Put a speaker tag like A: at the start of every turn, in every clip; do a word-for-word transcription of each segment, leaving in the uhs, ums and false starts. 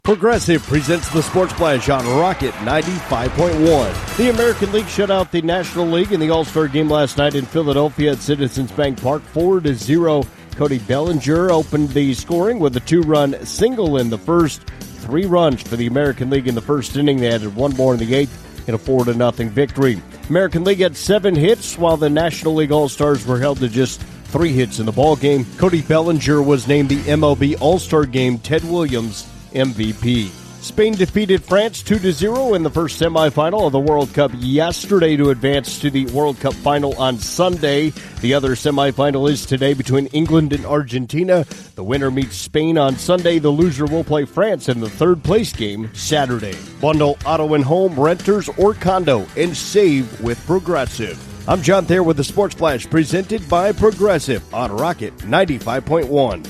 A: Progressive presents the Sports Flash on Rocket ninety-five point one. The American League shut out the National League in the All-Star game last night in Philadelphia at Citizens Bank Park, four to zero. Cody Bellinger opened the scoring with a two-run single in the first. Three runs for the American League in the first inning. They added one more in the eighth in a four to nothing victory. American League had seven hits, while the National League All-Stars were held to just three hits in the ballgame. Cody Bellinger was named the M L B All-Star Game Ted Williams M V P. Spain defeated France two to zero in the first semifinal of the World Cup yesterday to advance to the World Cup final on Sunday. The other semifinal is today between England and Argentina. The winner meets Spain on Sunday. The loser will play France in the third place game Saturday. Bundle auto and home, renters, or condo and save with Progressive. I'm John Thayer with the Sports Flash presented by Progressive on Rocket ninety-five point one.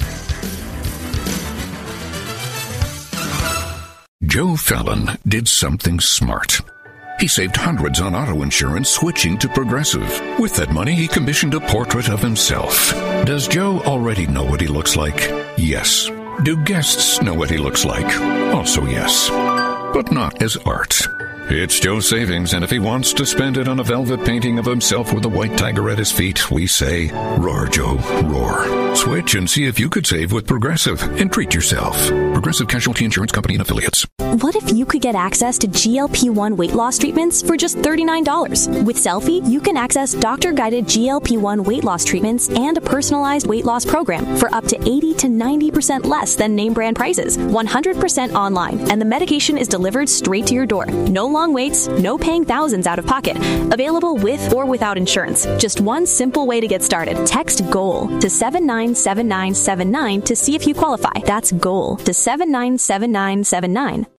B: Joe Fallon did something smart. He saved hundreds on auto insurance switching to Progressive. With that money, he commissioned a portrait of himself. Does Joe already know what he looks like? Yes. Do guests know what he looks like? Also yes. But not as art. It's Joe's savings, and if he wants to spend it on a velvet painting of himself with a white tiger at his feet, we say, roar, Joe, roar. Switch and see if you could save with Progressive and treat yourself. Progressive Casualty Insurance Company and Affiliates.
C: What if you could get access to G L P one weight loss treatments for just thirty-nine dollars? With Selfie, you can access doctor-guided G L P one weight loss treatments and a personalized weight loss program for up to eighty to ninety percent less than name brand prices, one hundred percent online, and the medication is delivered straight to your door. No long waits, no paying thousands out of pocket. Available with or without insurance. Just one simple way to get started. Text GOAL to seven nine seven nine seven nine to see if you qualify. That's GOAL to seven nine seven nine seven nine.